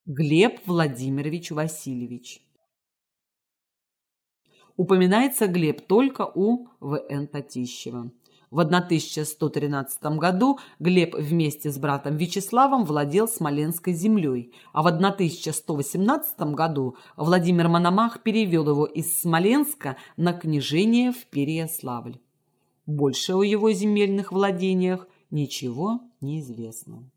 Глеб Владимирович Васильевич. Упоминается Глеб только у В.Н. Татищева. В 1113 году Глеб вместе с братом Вячеславом владел Смоленской землей, а в 1118 году Владимир Мономах перевел его из Смоленска на княжение в Переяславль. Больше о его земельных владениях ничего не известно.